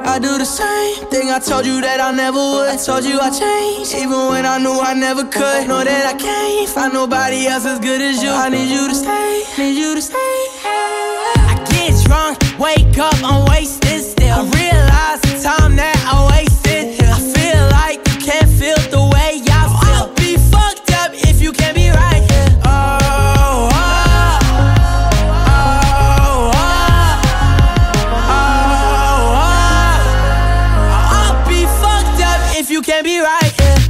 I do the same thing I told you that I never would. I told you I changed, even when I knew I never could. Know that I can't find nobody else as good as you. I need you to stay, need you to stay.